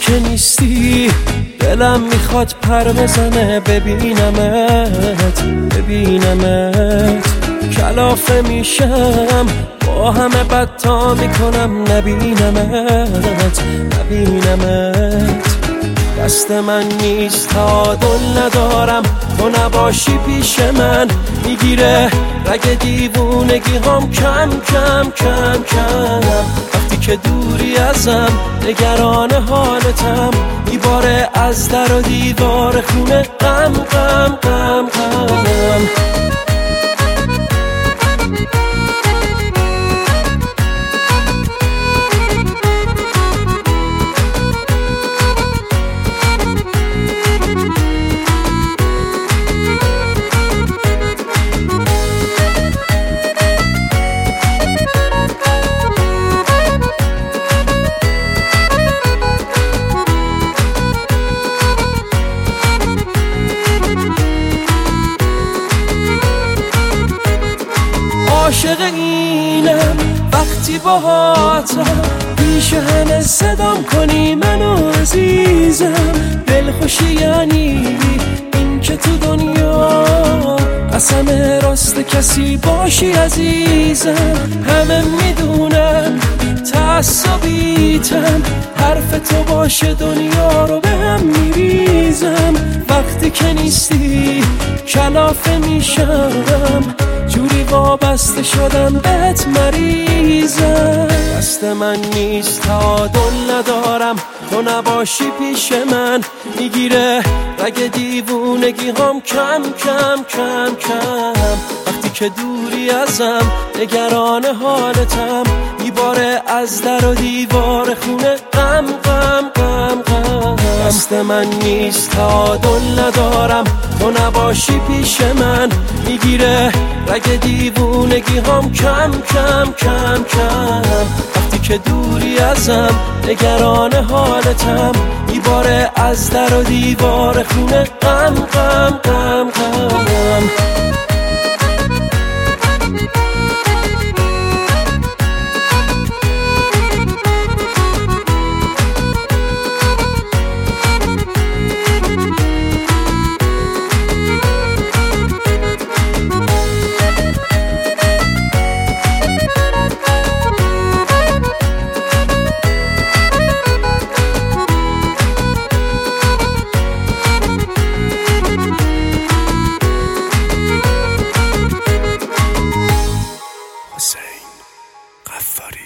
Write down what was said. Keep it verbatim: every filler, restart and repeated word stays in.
که نیستی دلم میخواد پر بزنه ببینمت ببینمت کلافه میشم با همه بدتا میکنم نبینمت نبینمت دست من نیست تا دل ندارم تو نباشی پیش من میگیره رگ دیوونگی هم کم کم کم کم وقتی که دوری ازم نگران حالتم میباره از در و دیوار خونه غم غم غم غم عاشق اینم وقتی باهاتم پیش همه صدام کنی منو عزیزم دلخوشی یعنی این که تو دنیا قسم راست کسی باشی عزیزم همه میدونن تعصبیتم حرف تو باشه دنیا رو به هم میریزم وقتی که نیستی کلافه میشم جوری وابسته شدم بهت مریضم دست من نیست تا دل ندارم تو نباشی پیش من میگیره رگ دیوونگی هم کم کم کم کم وقتی که دوری ازم نگران حالتم میباره از در و دیوار خونه غم غم غم غم دست من نیست تا دل ندارم تو نباشی پیش من میگیره رگ دیوونگی هم کم کم کم کم وقتی که دوری ازم نگران حالتم میباره از در و دیوار خونه غم غم غم غم حسین قفاری.